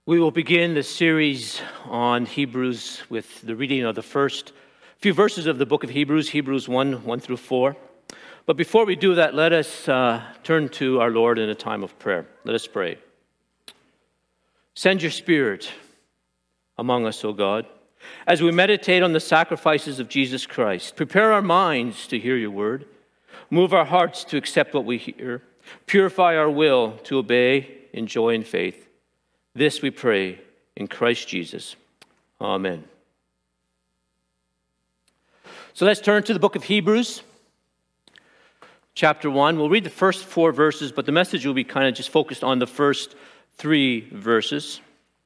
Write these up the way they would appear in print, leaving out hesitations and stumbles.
We will begin the series on Hebrews with the reading of the first few verses of the book of Hebrews, Hebrews 1 through 4. But before we do that, let us turn to our Lord in a time of prayer. Let us pray. Send your Spirit among us, O God, as we meditate on the sacrifices of Jesus Christ. Prepare our minds to hear your word. Move our hearts to accept what we hear. Purify our will to obey in joy and faith. This we pray in Christ Jesus. Amen. So let's turn to the book of Hebrews, chapter 1. We'll read the first 4 verses, but the message will be kind of just focused on the first 3 verses.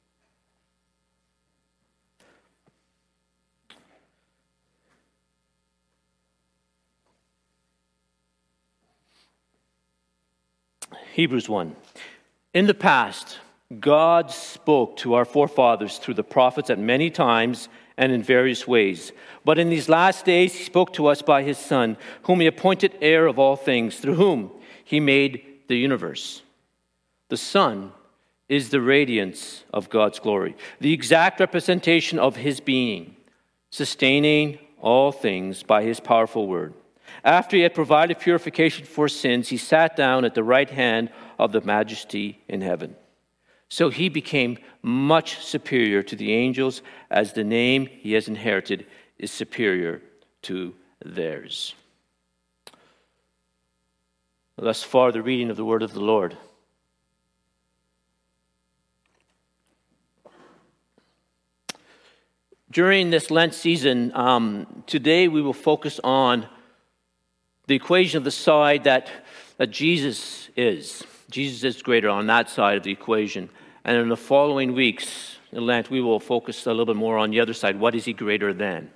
Hebrews 1. In the past, God spoke to our forefathers through the prophets at many times and in various ways. But in these last days, he spoke to us by his Son, whom he appointed heir of all things, through whom he made the universe. The Son is the radiance of God's glory, the exact representation of his being, sustaining all things by his powerful word. After he had provided purification for sins, he sat down at the right hand of the Majesty in heaven. So he became much superior to the angels, as the name he has inherited is superior to theirs. Thus far, the reading of the word of the Lord. During this Lent season, today we will focus on the equation of the side that Jesus is. Jesus is greater on that side of the equation. And in the following weeks in Lent, we will focus a little bit more on the other side. What is he greater than?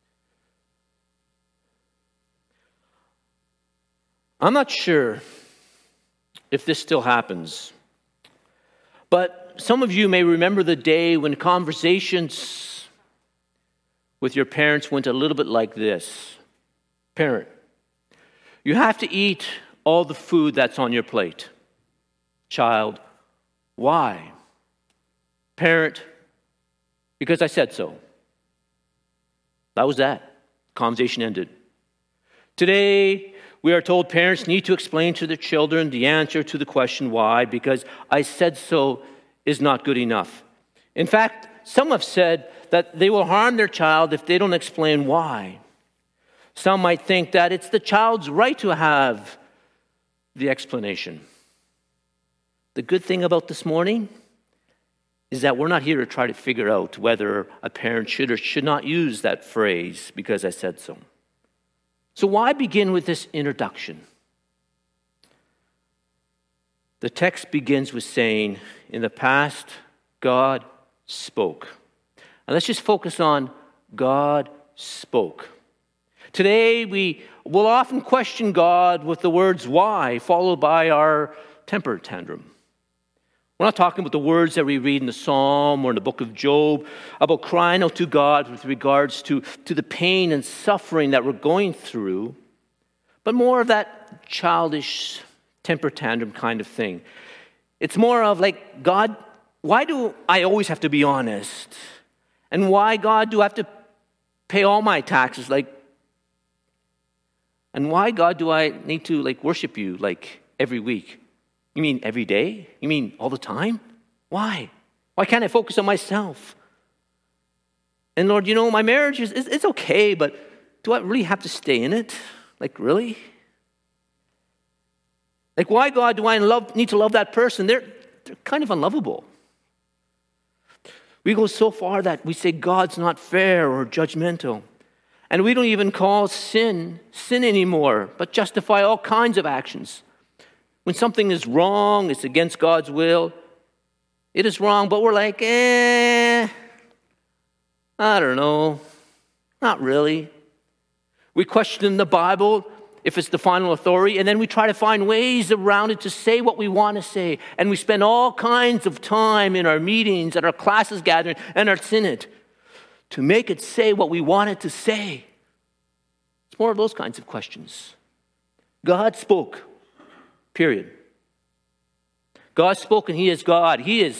I'm not sure if this still happens, but some of you may remember the day when conversations with your parents went a little bit like this. Parent, you have to eat all the food that's on your plate. Child, why? Parent, because I said so. That was that. Conversation ended. Today, we are told parents need to explain to their children the answer to the question why, because I said so is not good enough. In fact, some have said that they will harm their child if they don't explain why. Some might think that it's the child's right to have the explanation. The good thing about this morning is that we're not here to try to figure out whether a parent should or should not use that phrase, because I said so. So why begin with this introduction? The text begins with saying, in the past, God spoke. And let's just focus on God spoke. Today, we will often question God with the words why, followed by our temper tantrum. We're not talking about the words that we read in the Psalm or in the book of Job about crying out to God with regards to the pain and suffering that we're going through, but more of that childish temper tantrum kind of thing. It's more of like, God, why do I always have to be honest? And why, God, do I have to pay all my taxes? And why, God, do I need to worship you every week? You mean every day? You mean all the time? Why? Why can't I focus on myself? And Lord, my marriage it's okay, but do I really have to stay in it? Really? Why, God, do I need to love that person? They're kind of unlovable. We go so far that we say God's not fair or judgmental. And we don't even call sin anymore, but justify all kinds of actions. When something is wrong, it's against God's will, it is wrong, but we're like, I don't know, not really. We question the Bible if it's the final authority, and then we try to find ways around it to say what we want to say. And we spend all kinds of time in our meetings, at our classes gathering, and our synod to make it say what we want it to say. It's more of those kinds of questions. God spoke. Period. God spoke and he is God. He is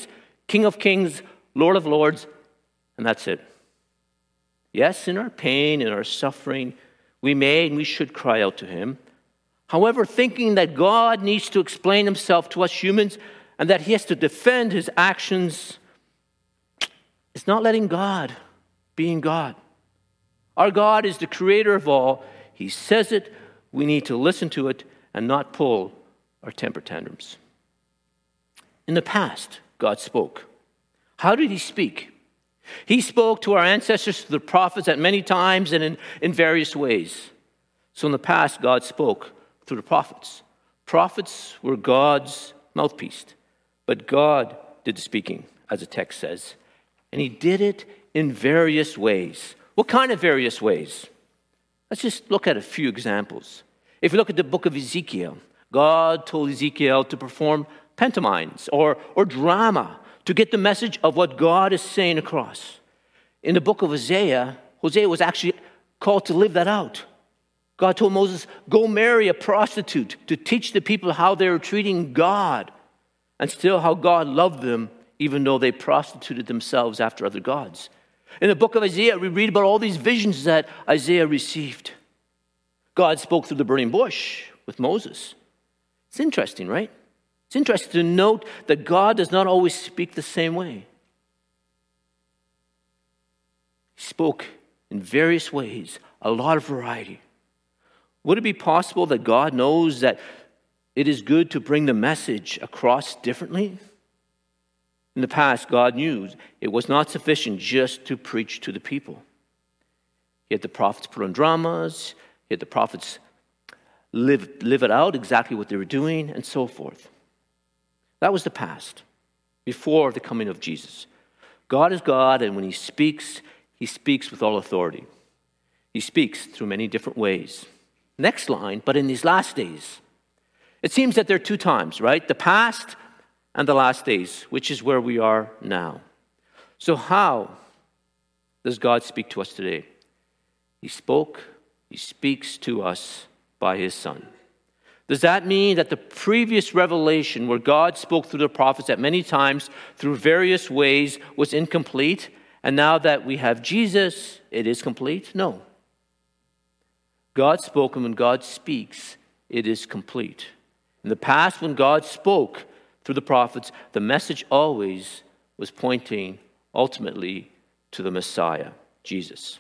King of kings, Lord of lords, and that's it. Yes, in our pain, in our suffering, we may and we should cry out to him. However, thinking that God needs to explain himself to us humans and that he has to defend his actions is not letting God being God. Our God is the creator of all. He says it. We need to listen to it and not pull our temper tantrums. In the past, God spoke. How did he speak? He spoke to our ancestors, to the prophets, at many times and in various ways. So in the past, God spoke through the prophets. Prophets were God's mouthpiece, but God did the speaking, as the text says. And he did it in various ways. What kind of various ways? Let's just look at a few examples. If you look at the book of Ezekiel, God told Ezekiel to perform pantomimes or drama to get the message of what God is saying across. In the book of Hosea was actually called to live that out. God told Moses, go marry a prostitute to teach the people how they were treating God and still how God loved them even though they prostituted themselves after other gods. In the book of Isaiah, we read about all these visions that Isaiah received. God spoke through the burning bush with Moses. It's interesting, right? It's interesting to note that God does not always speak the same way. He spoke in various ways, a lot of variety. Would it be possible that God knows that it is good to bring the message across differently? In the past, God knew it was not sufficient just to preach to the people. He had the prophets put on dramas. He had the prophets live it out, exactly what they were doing, and so forth. That was the past, before the coming of Jesus. God is God, and when he speaks with all authority. He speaks through many different ways. Next line, but in these last days. It seems that there are two times, right? The past and the last days, which is where we are now. So how does God speak to us today? He speaks to us by his Son. Does that mean that the previous revelation where God spoke through the prophets at many times through various ways was incomplete, and now that we have Jesus, it is complete? No. God spoke, and when God speaks, it is complete. In the past, when God spoke through the prophets, the message always was pointing ultimately to the Messiah, Jesus.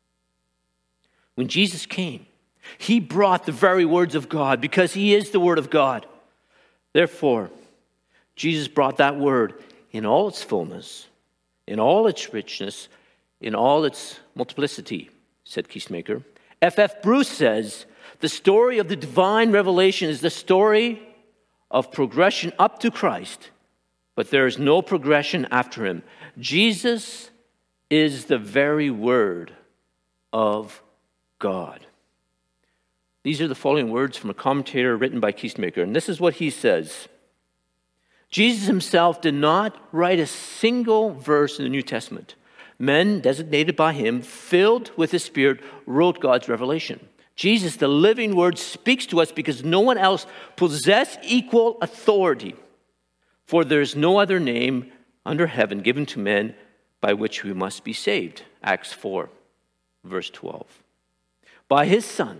When Jesus came, he brought the very words of God because he is the Word of God. Therefore, Jesus brought that word in all its fullness, in all its richness, in all its multiplicity, said Keithmaker. F.F. Bruce says, the story of the divine revelation is the story of progression up to Christ, but there is no progression after him. Jesus is the very Word of God. These are the following words from a commentator written by Keithmaker, and this is what he says. Jesus himself did not write a single verse in the New Testament. Men designated by him, filled with his Spirit, wrote God's revelation. Jesus, the living Word, speaks to us because no one else possessed equal authority. For there is no other name under heaven given to men by which we must be saved. Acts 4, verse 12. By his Son,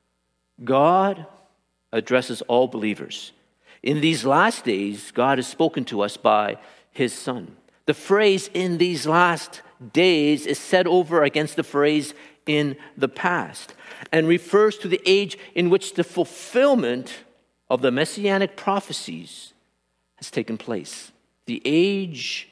God addresses all believers. In these last days, God has spoken to us by his Son. The phrase "in these last days" is set over against the phrase "in the past" and refers to the age in which the fulfillment of the messianic prophecies has taken place. The age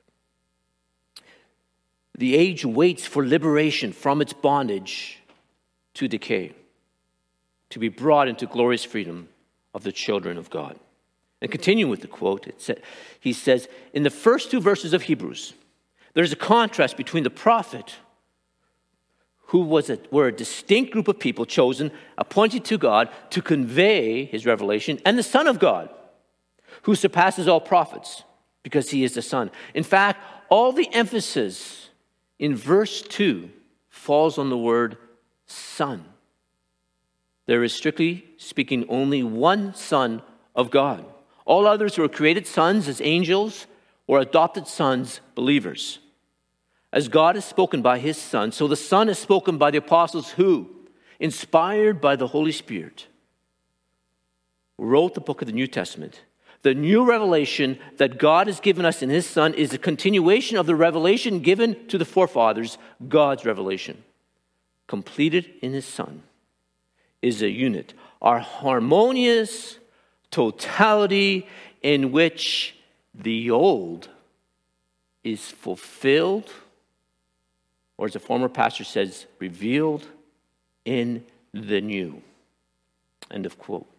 waits for liberation from its bondage to decay, to be brought into glorious freedom of the children of God. And continuing with the quote, he says, in the first two verses of Hebrews, there's a contrast between the prophet, who were a distinct group of people chosen, appointed to God to convey his revelation, and the Son of God, who surpasses all prophets because he is the Son. In fact, all the emphasis in verse 2 falls on the word Son. There is, strictly speaking, only one Son of God. All others who were created sons as angels or adopted sons, believers. As God has spoken by his Son, so the Son has spoken by the apostles who, inspired by the Holy Spirit, wrote the book of the New Testament. The new revelation that God has given us in his Son is a continuation of the revelation given to the forefathers, God's revelation. Completed in his Son is a unit, our harmonious totality in which the old is fulfilled, or as a former pastor says, revealed in the new. End of quote.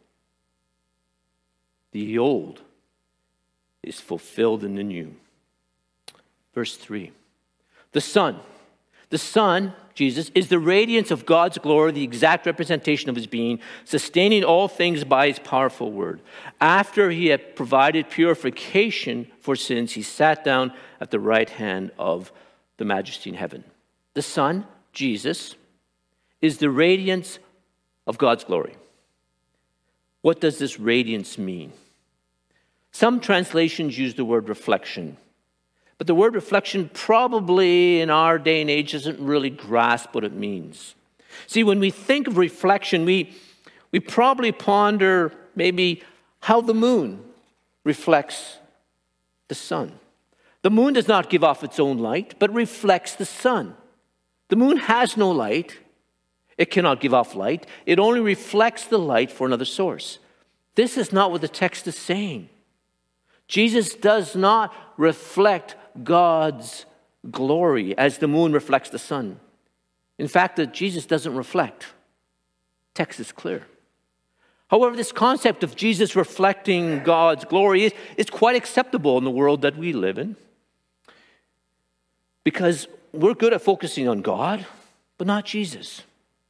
The old is fulfilled in the new. Verse 3. The Son, Jesus, is the radiance of God's glory, the exact representation of his being, sustaining all things by his powerful word. After he had provided purification for sins, he sat down at the right hand of the Majesty in heaven. The Son, Jesus, is the radiance of God's glory. What does this radiance mean? Some translations use the word reflection. But the word reflection probably in our day and age doesn't really grasp what it means. See, when we think of reflection, we probably ponder maybe how the moon reflects the sun. The moon does not give off its own light, but reflects the sun. The moon has no light. It cannot give off light. It only reflects the light for another source. This is not what the text is saying. Jesus does not reflect God's glory as the moon reflects the sun. In fact, that Jesus doesn't reflect. Text is clear. However, this concept of Jesus reflecting God's glory is quite acceptable in the world that we live in, because we're good at focusing on God, but not Jesus.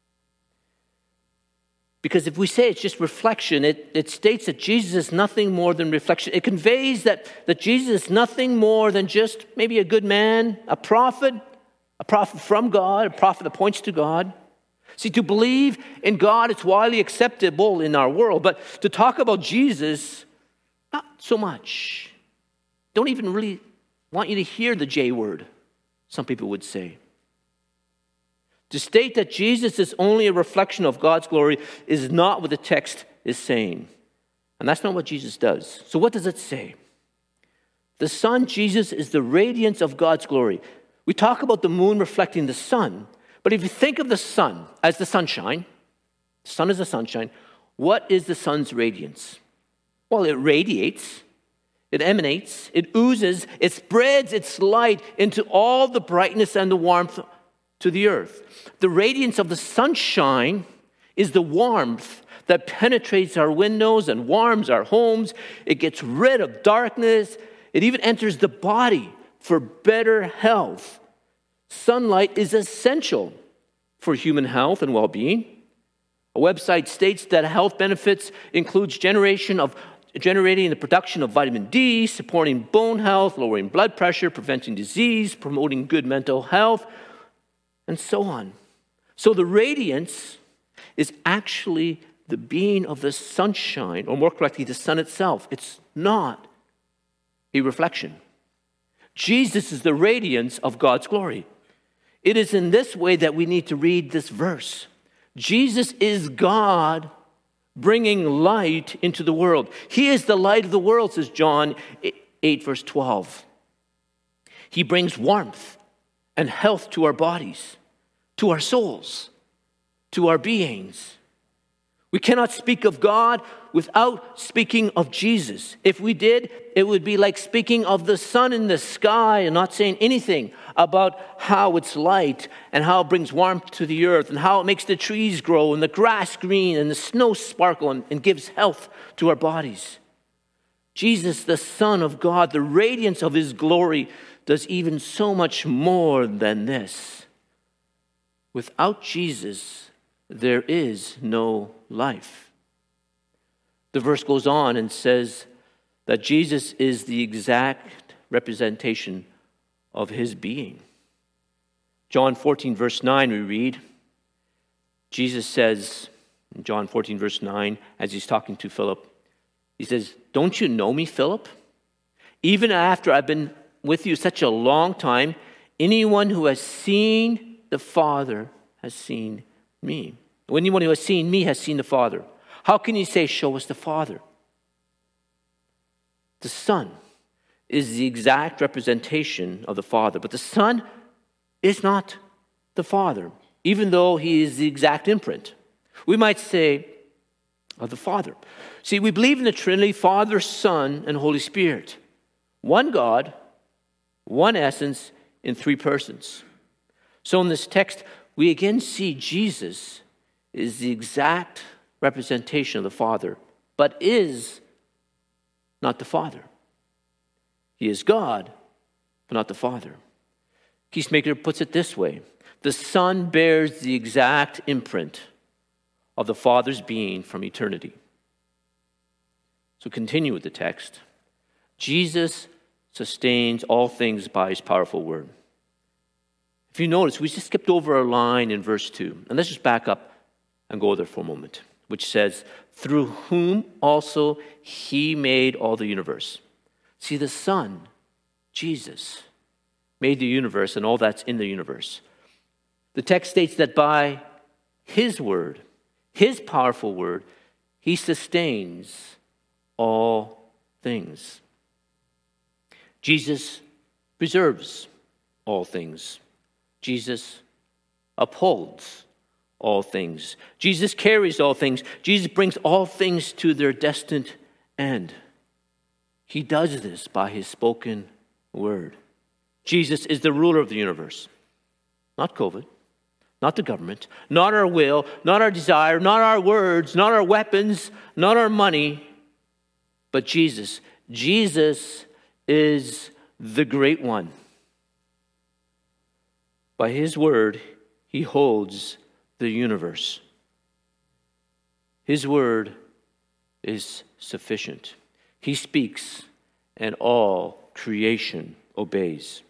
Because if we say it's just reflection, it states that Jesus is nothing more than reflection. It conveys that Jesus is nothing more than just maybe a good man, a prophet from God, a prophet that points to God. See, to believe in God, it's widely acceptable in our world, but to talk about Jesus, not so much. Don't even really want you to hear the J word, some people would say. To state that Jesus is only a reflection of God's glory is not what the text is saying. And that's not what Jesus does. So what does it say? The Son, Jesus, is the radiance of God's glory. We talk about the moon reflecting the sun, but if you think of the sun as the sunshine, the sun is the sunshine, what is the sun's radiance? Well, it radiates, it emanates, it oozes, it spreads its light into all the brightness and the warmth to the earth. The radiance of the sunshine is the warmth that penetrates our windows and warms our homes. It gets rid of darkness. It even enters the body for better health. Sunlight is essential for human health and well-being. A website states that health benefits includes generating the production of vitamin D, supporting bone health, lowering blood pressure, preventing disease, promoting good mental health, and so on. So the radiance is actually the being of the sunshine, or more correctly, the sun itself. It's not a reflection. Jesus is the radiance of God's glory. It is in this way that we need to read this verse. Jesus is God bringing light into the world. He is the light of the world, says John 8, verse 12. He brings warmth and health to our bodies, to our souls, to our beings. We cannot speak of God without speaking of Jesus. If we did, it would be like speaking of the sun in the sky and not saying anything about how it's light and how it brings warmth to the earth and how it makes the trees grow and the grass green and the snow sparkle and gives health to our bodies. Jesus, the Son of God, the radiance of his glory, does even so much more than this. Without Jesus, there is no life. The verse goes on and says that Jesus is the exact representation of his being. John 14, verse 9, we read, Jesus says, in John 14, verse 9, as he's talking to Philip, he says, "Don't you know me, Philip? Even after I've been with you such a long time, anyone who has seen the Father has seen me. Anyone who has seen me has seen the Father. How can you say, show us the Father? The Son is the exact representation of the Father, but the Son is not the Father, even though he is the exact imprint. We might say of the Father. See, we believe in the Trinity, Father, Son, and Holy Spirit. One God, one essence, in three persons. So in this text, we again see Jesus is the exact representation of the Father, but is not the Father. He is God, but not the Father. Peacemaker puts it this way: the Son bears the exact imprint of the Father's being from eternity. So continue with the text. Jesus sustains all things by his powerful word. If you notice, we just skipped over a line in verse 2. And let's just back up and go there for a moment, which says, through whom also he made all the universe. See, the Son, Jesus, made the universe and all that's in the universe. The text states that by his word, his powerful word, he sustains all things. Jesus preserves all things. Jesus upholds all things. Jesus carries all things. Jesus brings all things to their destined end. He does this by his spoken word. Jesus is the ruler of the universe. Not COVID, not the government, not our will, not our desire, not our words, not our weapons, not our money, but Jesus. Jesus is the great one. By his word, he holds the universe. His word is sufficient. He speaks, and all creation obeys.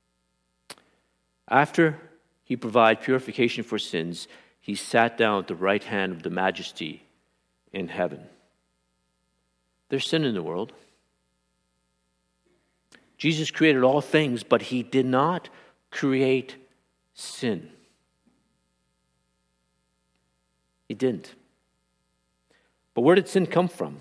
After he provided purification for sins, he sat down at the right hand of the Majesty in heaven. There's sin in the world. Jesus created all things, but he did not create sin. He didn't. But where did sin come from?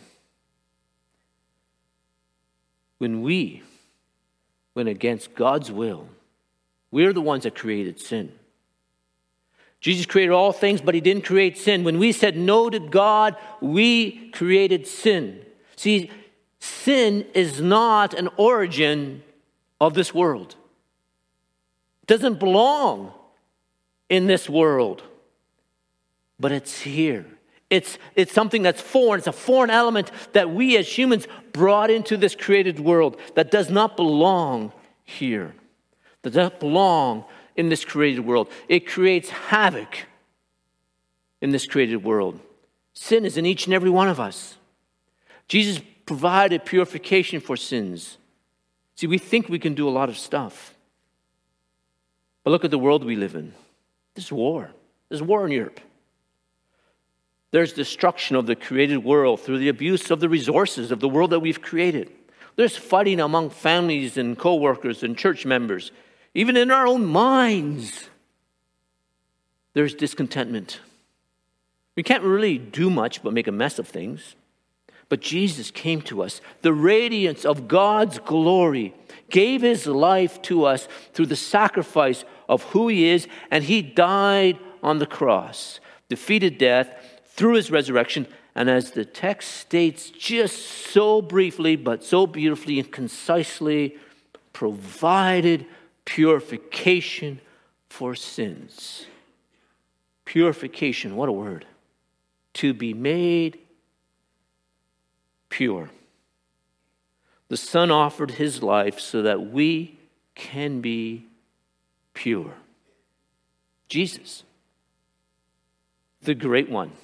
When we went against God's will, we're the ones that created sin. Jesus created all things, but he didn't create sin. When we said no to God, we created sin. See, sin is not an origin of this world. It doesn't belong in this world, but it's here. It's something that's foreign. It's a foreign element that we as humans brought into this created world that does not belong here, that does not belong in this created world. It creates havoc in this created world. Sin is in each and every one of us. Jesus provided purification for sins. See, we think we can do a lot of stuff. But look at the world we live in. There's war. There's war in Europe. There's destruction of the created world through the abuse of the resources of the world that we've created. There's fighting among families and co-workers and church members. Even in our own minds, there's discontentment. We can't really do much but make a mess of things. But Jesus came to us, the radiance of God's glory, gave his life to us through the sacrifice of who he is, and he died on the cross, defeated death through his resurrection, and as the text states just so briefly but so beautifully and concisely, provided purification for sins. Purification, what a word. To be made pure. The Son offered his life so that we can be pure. Jesus, the great one.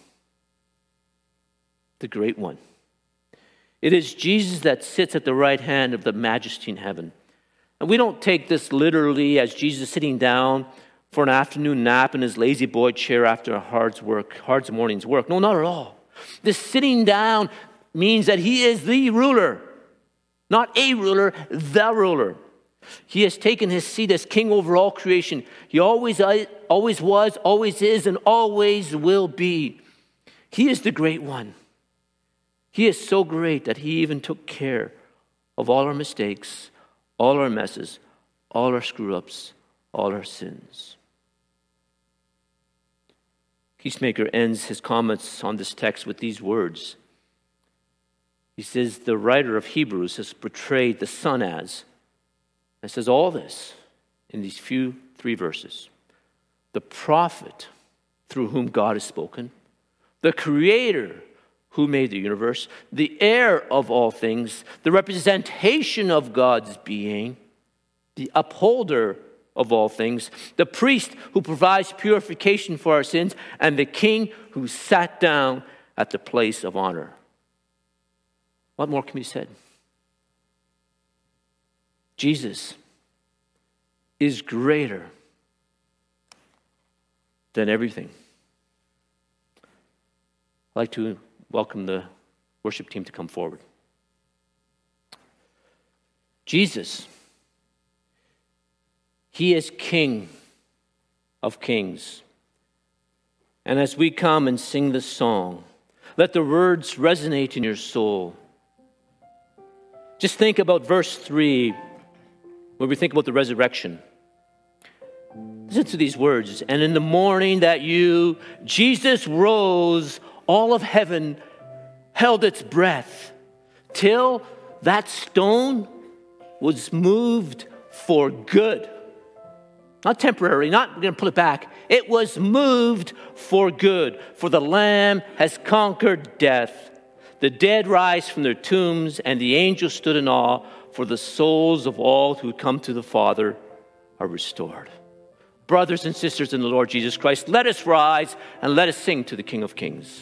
The great one. It is Jesus that sits at the right hand of the Majesty in heaven. And we don't take this literally as Jesus sitting down for an afternoon nap in his lazy boy chair after a hard morning's work. No, not at all. This sitting down means that he is the ruler. Not a ruler, the ruler. He has taken his seat as king over all creation. He always was, always is, and always will be. He is the great one. He is so great that he even took care of all our mistakes, all our messes, all our screw-ups, all our sins. Peacemaker ends his comments on this text with these words. He says, the writer of Hebrews has portrayed the Son as, and says all this in these few 3 verses. The prophet through whom God has spoken, the creator who made the universe, the heir of all things, the representation of God's being, the upholder of all things, the priest who provides purification for our sins, and the king who sat down at the place of honor. What more can be said? Jesus is greater than everything. I'd like to welcome the worship team to come forward. Jesus, he is King of kings. And as we come and sing this song, let the words resonate in your soul. Just think about verse 3, where we think about the resurrection. Listen to these words. And in the morning that Jesus rose, all of heaven held its breath till that stone was moved for good. Not temporary, not we're going to pull it back. It was moved for good. For the Lamb has conquered death. The dead rise from their tombs, and the angels stood in awe, for the souls of all who come to the Father are restored. Brothers and sisters in the Lord Jesus Christ, let us rise and let us sing to the King of Kings.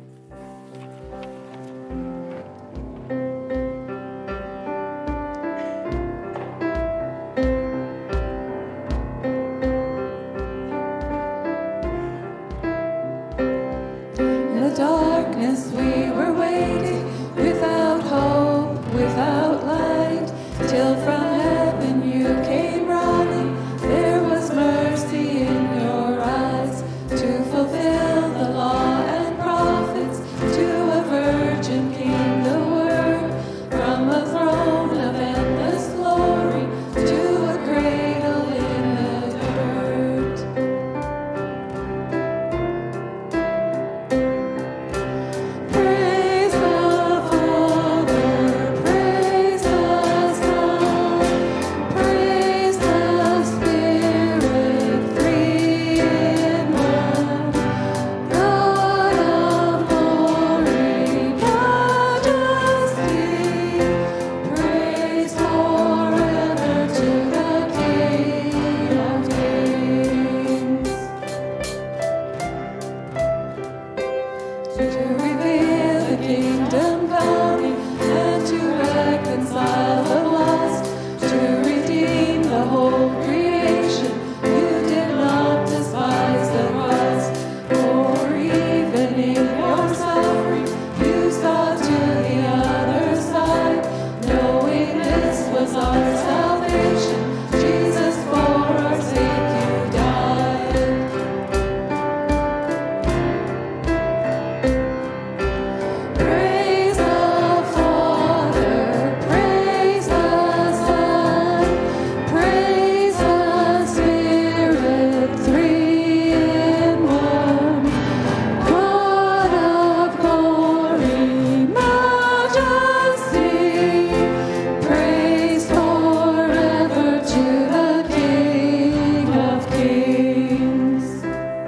In the darkness we were waiting, without hope, without light, till from heaven you came running. There was mercy in your eyes to fulfill the law and prophets. To a virgin came the word from a throne of endless glory to a cradle in the dirt. Praise the Father, praise the Son, praise the Spirit, three in one. God of glory, majesty, praise forever to the King of Kings. To reveal the kingdom coming and to reconcile the lost, to redeem the whole creation. You did not despise the cross, for even in your suffering you saw to the other side, knowing this was our salvation. Jesus, for our sake you died. Praise the Father, praise the Son, praise the Spirit, three in one. God of glory, majesty, praise forever to the King of Kings.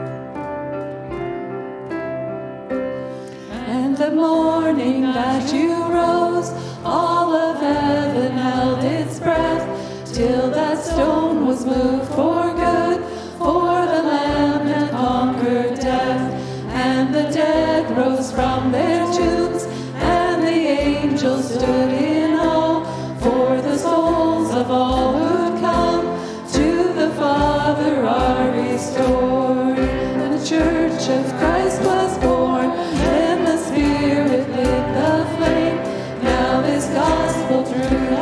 And the morning that you rose, all of heaven held its breath, till that stone was moved for good. For the Lamb had conquered death, and the dead rose from their tombs, and the angels stood in awe. For the souls of all who'd come to the Father are restored. And the Church of Christ was born, and the Spirit lit the flame. Now this gospel through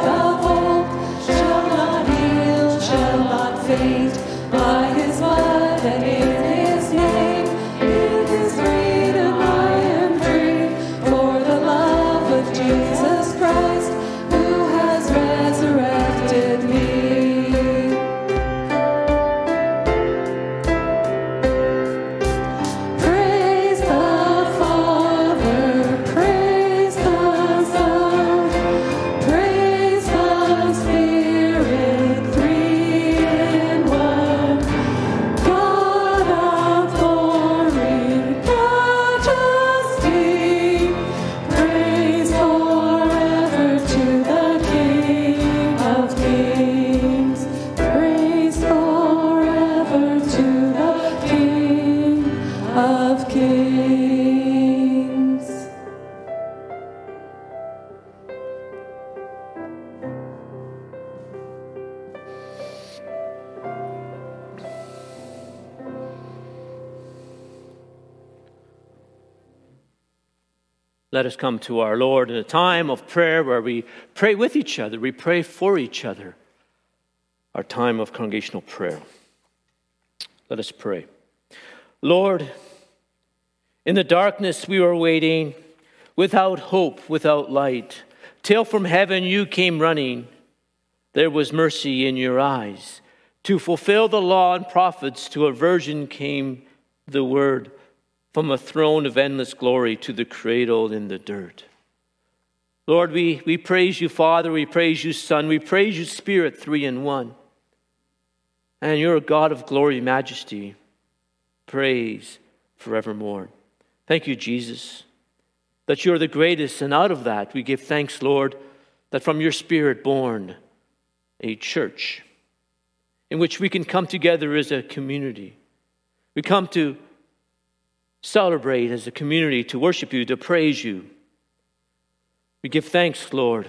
let us come to our Lord in a time of prayer where we pray with each other, we pray for each other, our time of congregational prayer. Let us pray. Lord, in the darkness we were waiting, without hope, without light, till from heaven you came running. There was mercy in your eyes. To fulfill the law and prophets, to a virgin came the word, from a throne of endless glory to the cradle in the dirt. Lord, we praise you, Father, we praise you, Son, we praise you, Spirit, three in one. And you're a God of glory and majesty. Praise forevermore. Thank you, Jesus, that you're the greatest, and out of that we give thanks, Lord, that from your Spirit born a church in which we can come together as a community. We come to celebrate as a community, to worship you, to praise you. We give thanks, Lord,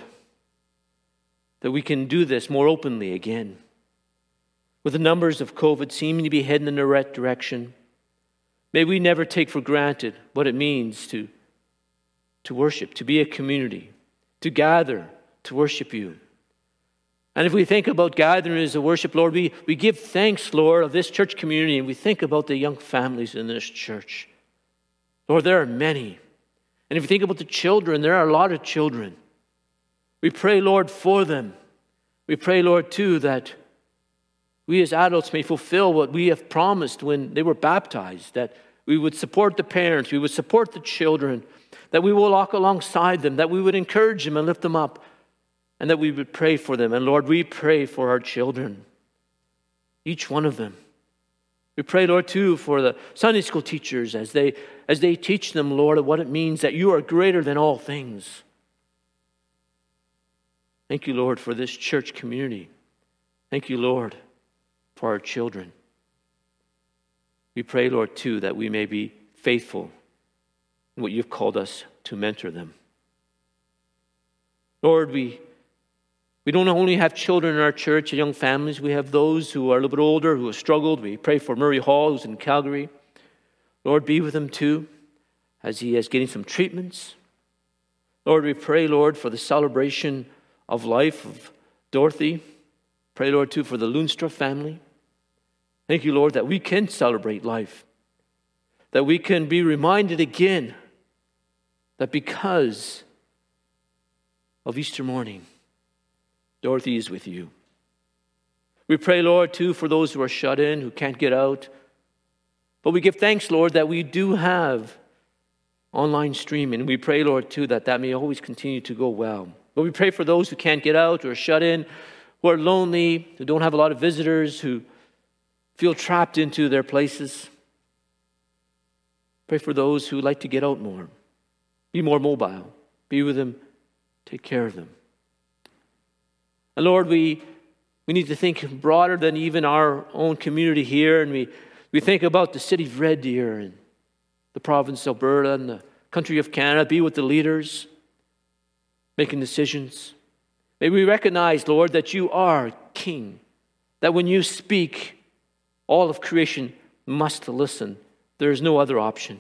that we can do this more openly again. With the numbers of COVID seeming to be heading in the right direction, may we never take for granted what it means to worship, to be a community, to gather, to worship you. And if we think about gathering as a worship, Lord, we give thanks, Lord, of this church community, and we think about the young families in this church. Lord, there are many. And if you think about the children, there are a lot of children. We pray, Lord, for them. We pray, Lord, too, that we as adults may fulfill what we have promised when they were baptized, that we would support the parents, we would support the children, that we will walk alongside them, that we would encourage them and lift them up, and that we would pray for them. And Lord, we pray for our children, each one of them. We pray, Lord, too, for the Sunday school teachers as they teach them, Lord, what it means that you are greater than all things. Thank you, Lord, for this church community. Thank you, Lord, for our children. We pray, Lord, too, that we may be faithful in what you've called us to mentor them. Lord, we don't only have children in our church and young families. We have those who are a little bit older, who have struggled. We pray for Murray Hall, who's in Calgary. Lord, be with him too, as he is getting some treatments. Lord, we pray, Lord, for the celebration of life of Dorothy. Pray, Lord, too, for the Loonstra family. Thank you, Lord, that we can celebrate life. That we can be reminded again that because of Easter morning, Dorothy is with you. We pray, Lord, too, for those who are shut in, who can't get out. But we give thanks, Lord, that we do have online streaming. We pray, Lord, too, that may always continue to go well. But we pray for those who can't get out, who are shut in, who are lonely, who don't have a lot of visitors, who feel trapped into their places. Pray for those who like to get out more, be more mobile, be with them, take care of them. And Lord, we need to think broader than even our own community here. And we think about the city of Red Deer and the province of Alberta and the country of Canada. Be with the leaders making decisions. May we recognize, Lord, that you are King. That when you speak, all of creation must listen. There is no other option.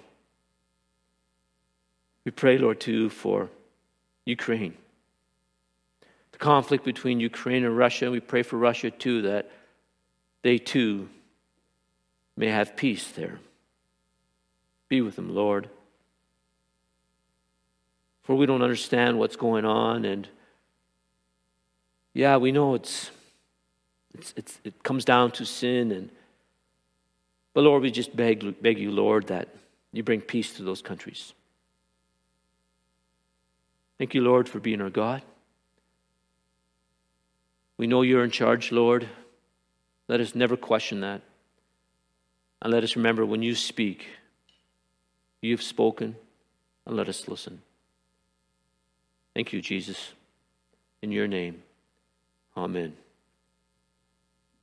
We pray, Lord, too, for Ukraine. The conflict between Ukraine and Russia. We pray for Russia, too, that they, too, may have peace there. Be with them, Lord. For we don't understand what's going on, and yeah, we know it comes down to sin, but Lord, we just beg you, Lord, that you bring peace to those countries. Thank you, Lord, for being our God. We know you're in charge, Lord. Let us never question that. And let us remember when you speak, you've spoken, and let us listen. Thank you, Jesus. In your name, amen.